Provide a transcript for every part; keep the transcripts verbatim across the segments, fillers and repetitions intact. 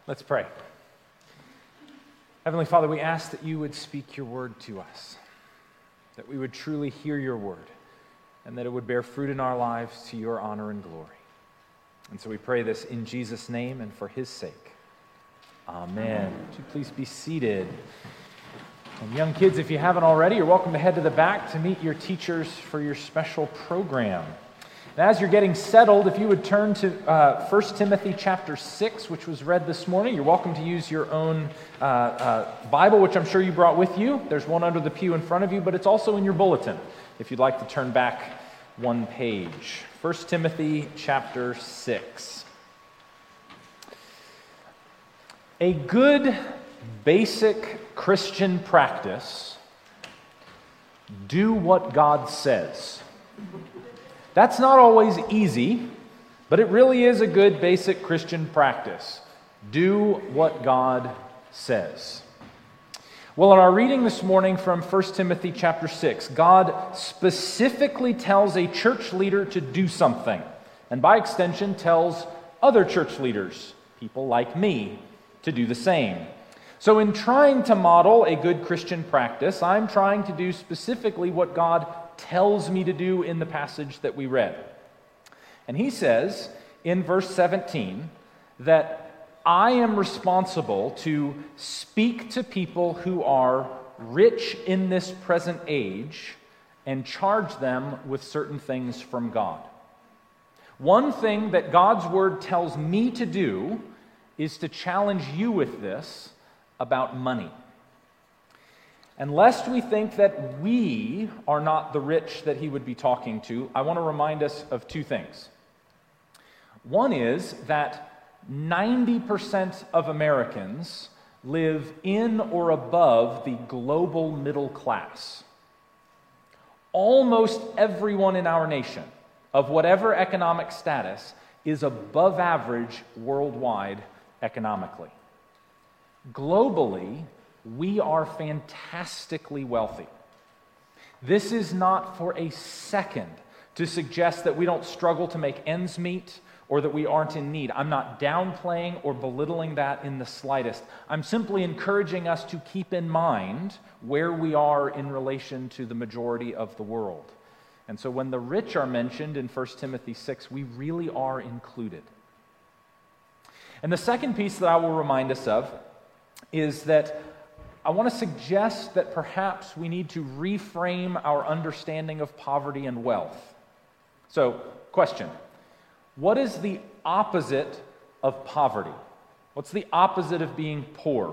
Let's pray. Heavenly Father, we ask that you would speak your word to us, that we would truly hear your word, and that it would bear fruit in our lives to your honor and glory. And so we pray this in Jesus' name and for his sake. Amen. Would you please be seated? And young kids, if you haven't already, you're welcome to head to the back to meet your teachers for your special program. And as you're getting settled, if you would turn to uh, First Timothy chapter six, which was read this morning. You're welcome to use your own uh, uh, Bible, which I'm sure you brought with you. There's one under the pew in front of you, but it's also in your bulletin, if you'd like to turn back one page. First Timothy chapter six. A good basic Christian practice: do what God says. That's not always easy, but it really is a good basic Christian practice. Do what God says. Well, in our reading this morning from First Timothy chapter six, God specifically tells a church leader to do something, and by extension tells other church leaders, people like me, to do the same. So in trying to model a good Christian practice, I'm trying to do specifically what God tells me to do in the passage that we read. And he says in verse seventeen that I am responsible to speak to people who are rich in this present age and charge them with certain things from God. One thing that God's word tells me to do is to challenge you with this about money. And lest we think that we are not the rich that he would be talking to, I want to remind us of two things. One is that ninety percent of Americans live in or above the global middle class. Almost everyone in our nation, of whatever economic status, is above average worldwide economically. Globally, we are fantastically wealthy. This is not for a second to suggest that we don't struggle to make ends meet or that we aren't in need. I'm not downplaying or belittling that in the slightest. I'm simply encouraging us to keep in mind where we are in relation to the majority of the world. And so when the rich are mentioned in First Timothy six, we really are included. And the second piece that I will remind us of is that I want to suggest that perhaps we need to reframe our understanding of poverty and wealth. So, question: what is the opposite of poverty? What's the opposite of being poor?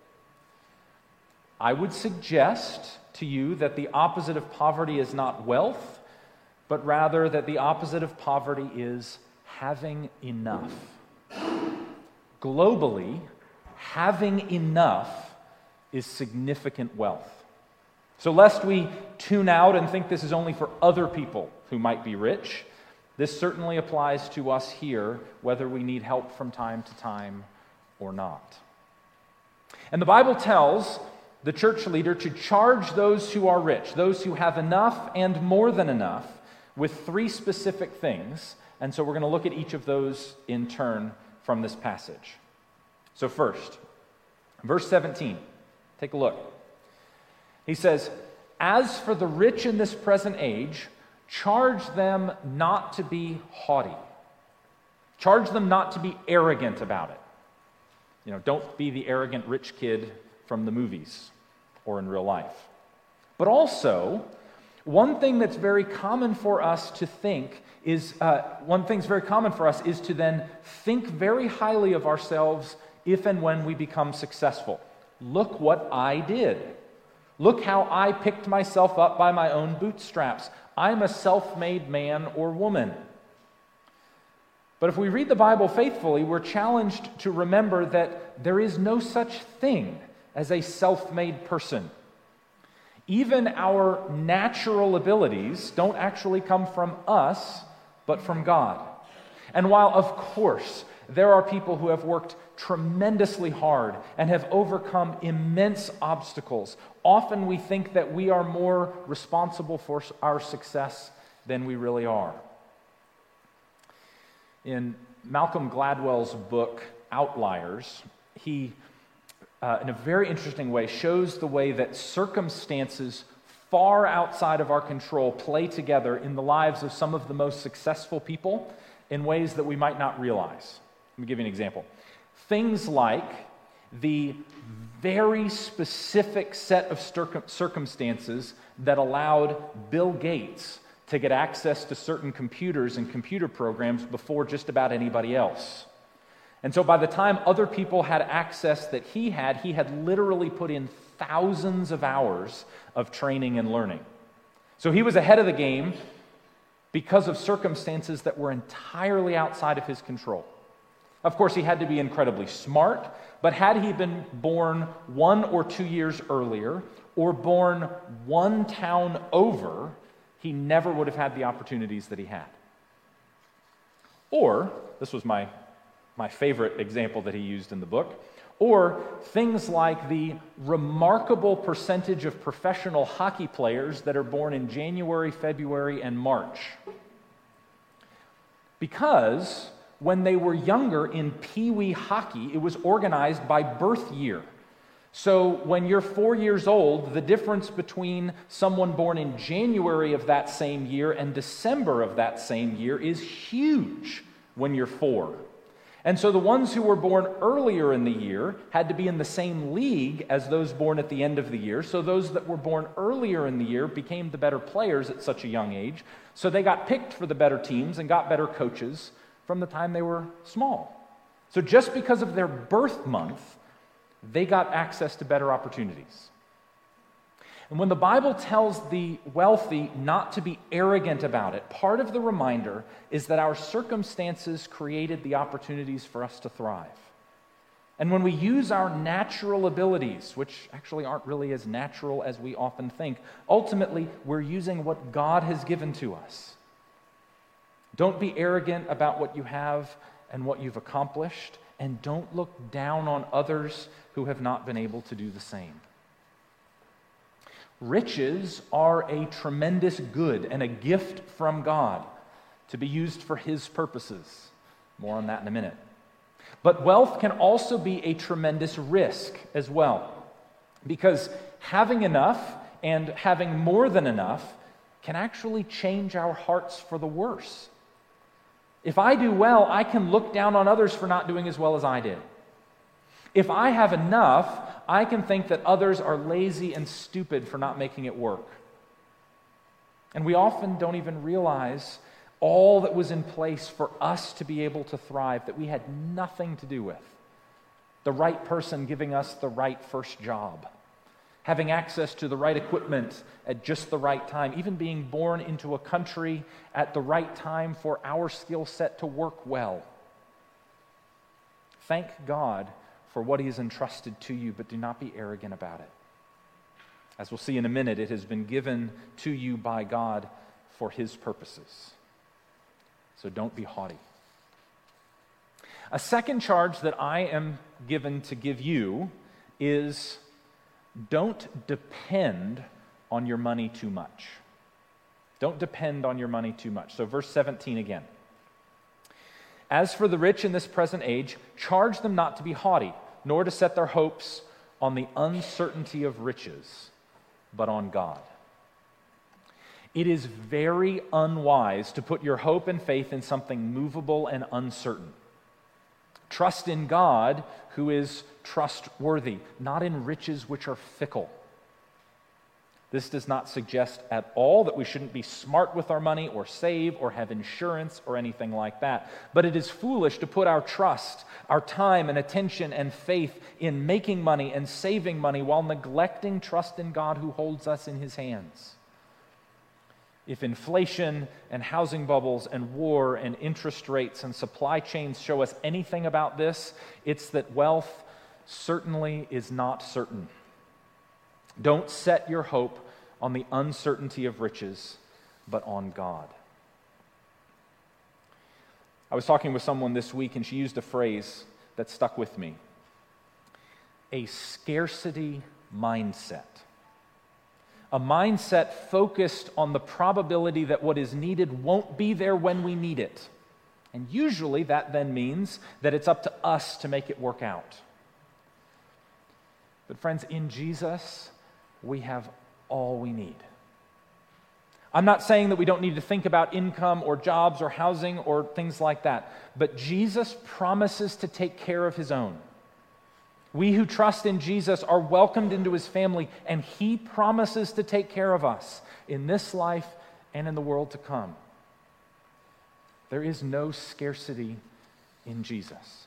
I would suggest to you that the opposite of poverty is not wealth, but rather that the opposite of poverty is having enough. Globally, having enough is significant wealth. So lest we tune out and think this is only for other people who might be rich, this certainly applies to us here, whether we need help from time to time or not. And the Bible tells the church leader to charge those who are rich, those who have enough and more than enough, with three specific things. And so we're going to look at each of those in turn from this passage. So first, verse seventeen. Take a look. He says, "As for the rich in this present age, charge them not to be haughty. Charge them not to be arrogant about it." You know, don't be the arrogant rich kid from the movies or in real life. But also, one thing that's very common for us to think is, uh, one thing's very common for us is to then think very highly of ourselves if and when we become successful. Look what I did. Look how I picked myself up by my own bootstraps. I'm a self-made man or woman. But if we read the Bible faithfully, we're challenged to remember that there is no such thing as a self-made person. Even our natural abilities don't actually come from us, but from God. And while, of course, there are people who have worked tremendously hard and have overcome immense obstacles, often we think that we are more responsible for our success than we really are. In Malcolm Gladwell's book, Outliers, he, uh, in a very interesting way, shows the way that circumstances far outside of our control play together in the lives of some of the most successful people in ways that we might not realize. Let me give you an example. Things like the very specific set of circum- circumstances that allowed Bill Gates to get access to certain computers and computer programs before just about anybody else. And so by the time other people had access that he had, he had literally put in thousands of hours of training and learning. So he was ahead of the game because of circumstances that were entirely outside of his control. Of course, he had to be incredibly smart, but had he been born one or two years earlier, or born one town over, he never would have had the opportunities that he had. Or, this was my, my favorite example that he used in the book, or things like the remarkable percentage of professional hockey players that are born in January, February, and March. Because when they were younger in Pee-wee hockey, it was organized by birth year. So when you're four years old, the difference between someone born in January of that same year and December of that same year is huge when you're four. And so the ones who were born earlier in the year had to be in the same league as those born at the end of the year. So those that were born earlier in the year became the better players at such a young age. So they got picked for the better teams and got better coaches from the time they were small. So just because of their birth month, they got access to better opportunities. And when the Bible tells the wealthy not to be arrogant about it, part of the reminder is that our circumstances created the opportunities for us to thrive. And when we use our natural abilities, which actually aren't really as natural as we often think, ultimately we're using what God has given to us. Don't be arrogant about what you have and what you've accomplished, and don't look down on others who have not been able to do the same. Riches are a tremendous good and a gift from God to be used for His purposes. More on that in a minute. But wealth can also be a tremendous risk as well, because having enough and having more than enough can actually change our hearts for the worse. If I do well, I can look down on others for not doing as well as I did. If I have enough, I can think that others are lazy and stupid for not making it work. And we often don't even realize all that was in place for us to be able to thrive that we had nothing to do with. The right person giving us the right first job, having access to the right equipment at just the right time, even being born into a country at the right time for our skill set to work well. Thank God for what He has entrusted to you, but do not be arrogant about it. As we'll see in a minute, it has been given to you by God for His purposes. So don't be haughty. A second charge that I am given to give you is don't depend on your money too much. Don't depend on your money too much. So verse seventeen again. As for the rich in this present age, charge them not to be haughty, nor to set their hopes on the uncertainty of riches, but on God. It is very unwise to put your hope and faith in something movable and uncertain. Trust in God, who is trustworthy, not in riches which are fickle. This does not suggest at all that we shouldn't be smart with our money or save or have insurance or anything like that. But it is foolish to put our trust, our time and attention and faith in making money and saving money while neglecting trust in God who holds us in His hands. If inflation and housing bubbles and war and interest rates and supply chains show us anything about this, it's that wealth certainly is not certain. Don't set your hope on the uncertainty of riches, but on God. I was talking with someone this week, and she used a phrase that stuck with me. A scarcity mindset. A mindset focused on the probability that what is needed won't be there when we need it. And usually that then means that it's up to us to make it work out. But friends, in Jesus, we have all we need. I'm not saying that we don't need to think about income or jobs or housing or things like that, but Jesus promises to take care of his own. We who trust in Jesus are welcomed into his family, and he promises to take care of us in this life and in the world to come. There is no scarcity in Jesus.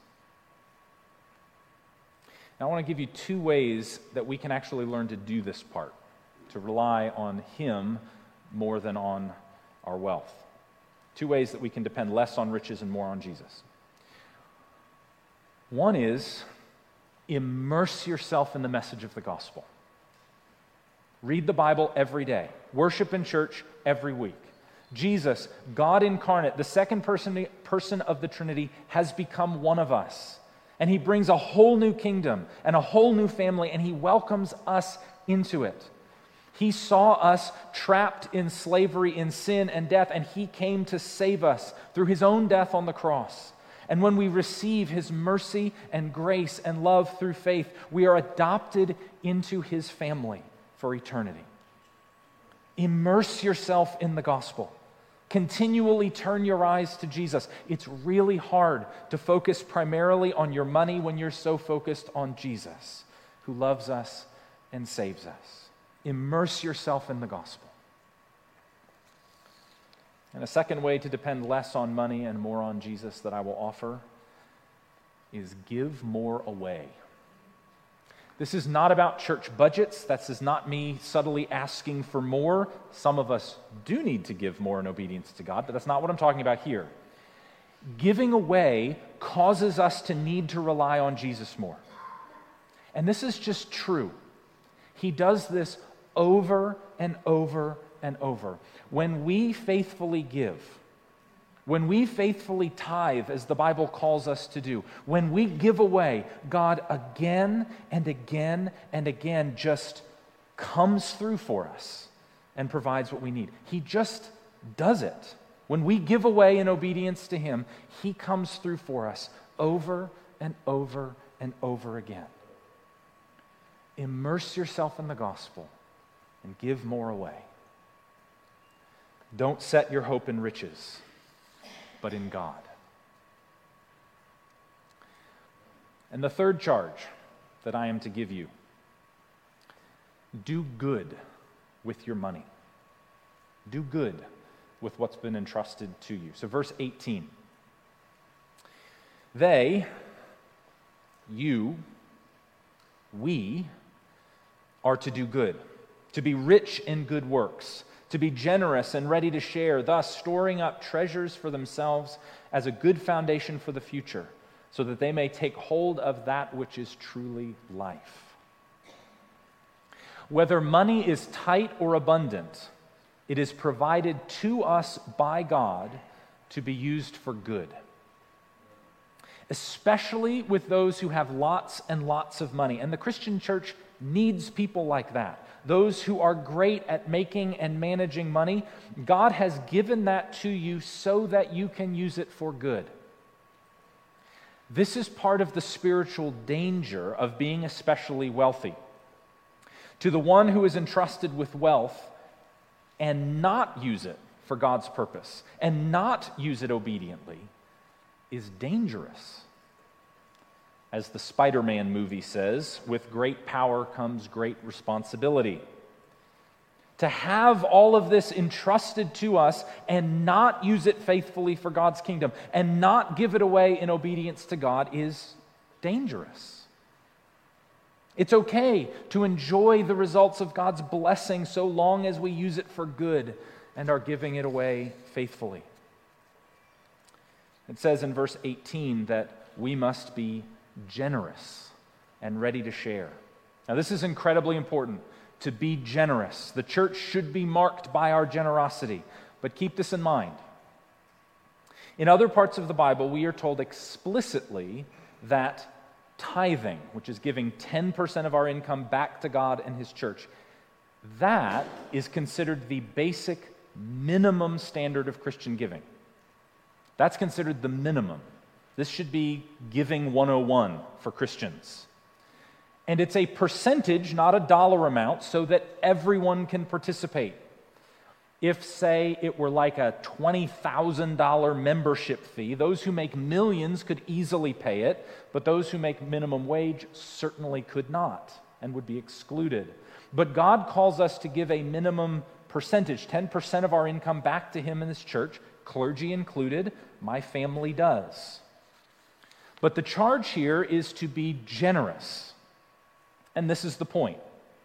Now, I want to give you two ways that we can actually learn to do this part, to rely on him more than on our wealth. Two ways that we can depend less on riches and more on Jesus. One is immerse yourself in the message of the gospel. Read the Bible every day. Worship in church every week. Jesus, God incarnate, the second person, person of the Trinity, has become one of us. And he brings a whole new kingdom and a whole new family, and he welcomes us into it. He saw us trapped in slavery, in sin and death, and he came to save us through his own death on the cross. And when we receive his mercy and grace and love through faith, we are adopted into his family for eternity. Immerse yourself in the gospel. Continually turn your eyes to Jesus. It's really hard to focus primarily on your money when you're so focused on Jesus, who loves us and saves us. Immerse yourself in the gospel. And a second way to depend less on money and more on Jesus that I will offer is give more away. This is not about church budgets. This is not me subtly asking for more. Some of us do need to give more in obedience to God, but that's not what I'm talking about here. Giving away causes us to need to rely on Jesus more. And this is just true. He does this over and over and over. When we faithfully give, when we faithfully tithe, as the Bible calls us to do, when we give away, God again and again and again just comes through for us and provides what we need. He just does it. When we give away in obedience to him, he comes through for us over and over and over again. Immerse yourself in the gospel and give more away. Don't set your hope in riches, but in God. And the third charge that I am to give you: do good with your money. Do good with what's been entrusted to you. So verse eighteen. They, you, we, are to do good, to be rich in good works, to be generous and ready to share, thus storing up treasures for themselves as a good foundation for the future, so that they may take hold of that which is truly life. Whether money is tight or abundant, it is provided to us by God to be used for good. Especially with those who have lots and lots of money. And the Christian church needs people like that. Those who are great at making and managing money. God has given that to you so that you can use it for good. This is part of the spiritual danger of being especially wealthy. To the one who is entrusted with wealth and not use it for God's purpose and not use it obediently is dangerous. As the Spider-Man movie says, with great power comes great responsibility. To have all of this entrusted to us and not use it faithfully for God's kingdom and not give it away in obedience to God is dangerous. It's okay to enjoy the results of God's blessing so long as we use it for good and are giving it away faithfully. It says in verse eighteen that we must be generous and ready to share. Now, this is incredibly important, to be generous. The church should be marked by our generosity, but keep this in mind. In other parts of the Bible, we are told explicitly that tithing, which is giving ten percent of our income back to God and his church, that is considered the basic minimum standard of Christian giving. That's considered the minimum. This should be giving one oh one for Christians. And it's a percentage, not a dollar amount, so that everyone can participate. If, say, it were like a twenty thousand dollars membership fee, those who make millions could easily pay it, but those who make minimum wage certainly could not and would be excluded. But God calls us to give a minimum percentage, ten percent of our income back to Him in this church, clergy included. My family does. But the charge here is to be generous. And this is the point.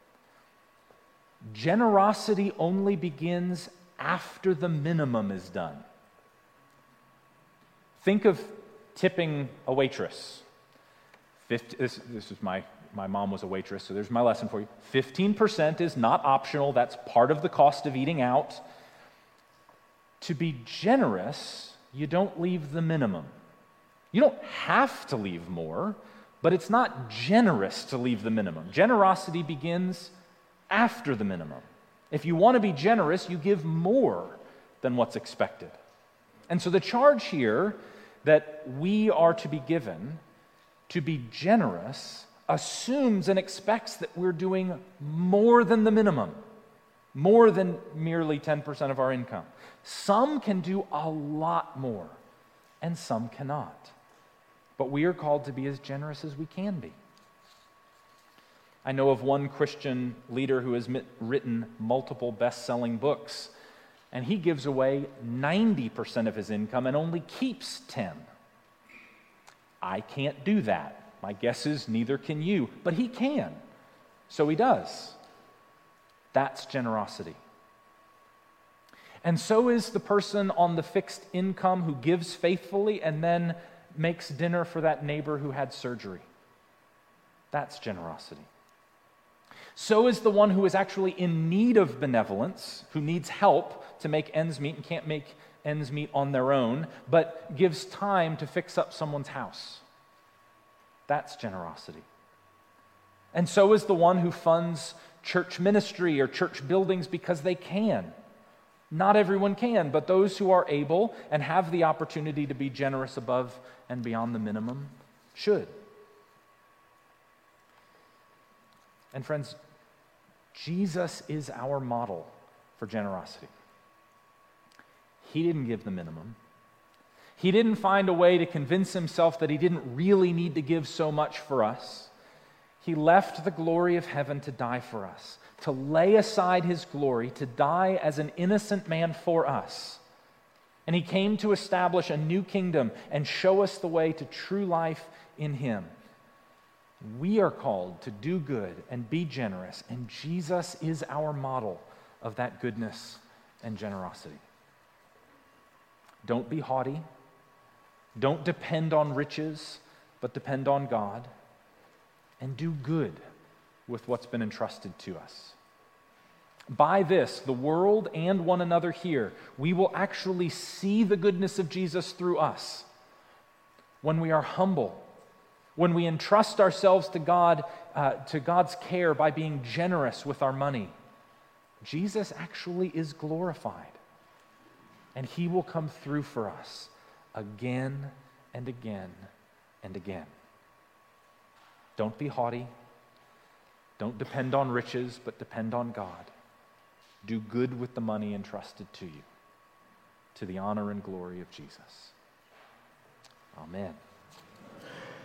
Generosity only begins after the minimum is done. Think of tipping a waitress. fifty, this, this is my, my mom was a waitress, so there's my lesson for you. fifteen percent is not optional. That's part of the cost of eating out. To be generous, you don't leave the minimum. You don't have to leave more, but it's not generous to leave the minimum. Generosity begins after the minimum. If you want to be generous, you give more than what's expected. And so the charge here that we are to be given to be generous assumes and expects that we're doing more than the minimum, more than merely ten percent of our income. Some can do a lot more, and some cannot. But we are called to be as generous as we can be. I know of one Christian leader who has written multiple best-selling books, and he gives away ninety percent of his income and only keeps ten. I can't do that. My guess is neither can you, but he can. So he does. That's generosity. And so is the person on the fixed income who gives faithfully and then makes dinner for that neighbor who had surgery. That's generosity. So is the one who is actually in need of benevolence, who needs help to make ends meet and can't make ends meet on their own, but gives time to fix up someone's house. That's generosity. And so is the one who funds church ministry or church buildings because they can. Not everyone can, but those who are able and have the opportunity to be generous above and beyond the minimum should. And friends, Jesus is our model for generosity. He didn't give the minimum. He didn't find a way to convince himself that he didn't really need to give so much for us. He left the glory of heaven to die for us, to lay aside his glory, to die as an innocent man for us. And he came to establish a new kingdom and show us the way to true life in him. We are called to do good and be generous, and Jesus is our model of that goodness and generosity. Don't be haughty. Don't depend on riches, but depend on God. And do good with what's been entrusted to us. By this, the world and one another here, we will actually see the goodness of Jesus through us. When we are humble, when we entrust ourselves to God, uh, to God's care by being generous with our money, Jesus actually is glorified. And he will come through for us again and again and again. Don't be haughty. Don't depend on riches, but depend on God. Do good with the money entrusted to you, to the honor and glory of Jesus. Amen.